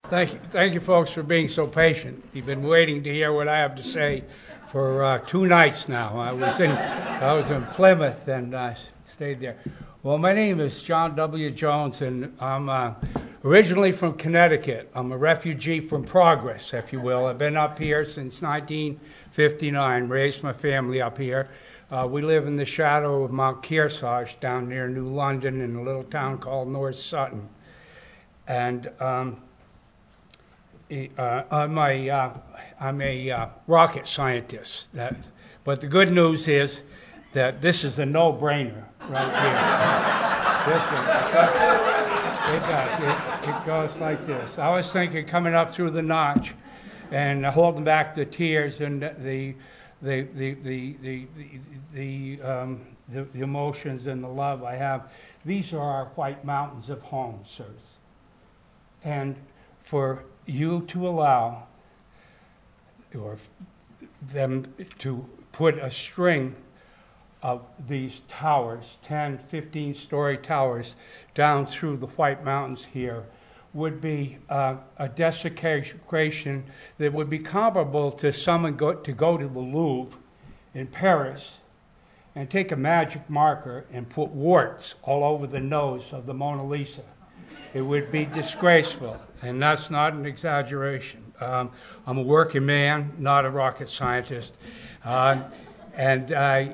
Thank you, folks, for being so patient. You've been waiting to hear what I have to say for 2 nights now. I was in Plymouth and stayed there. Well, my name is John W. Jones, and I'm originally from Connecticut. I'm a refugee from Progress, if you will. I've been up here since 1959, raised my family up here. We live in the shadow of Mount Kearsarge down near New London in a little town called North Sutton. And I'm a rocket scientist. But the good news is that this is a no-brainer right here. It goes like this. I was thinking coming up through the notch and holding back the tears and the emotions and the love I have. These are our White Mountains of home, sirs. And for you to allow or them to put a string of these towers, 10, 15-story towers, down through the White Mountains here would be a desecration that would be comparable to someone to go to the Louvre in Paris and take a magic marker and put warts all over the nose of the Mona Lisa. It would be disgraceful, and that's not an exaggeration. I'm a working man, not a rocket scientist, and I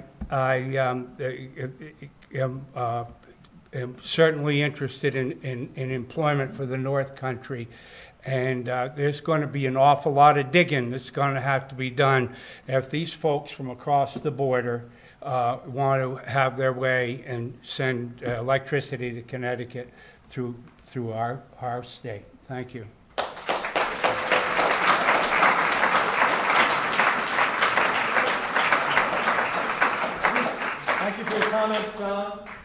am certainly interested in employment for the North Country, and there's going to be an awful lot of digging that's going to have to be done if these folks from across the border want to have their way and send electricity to Connecticut through our state. Thank you. Thank you for your comments, John.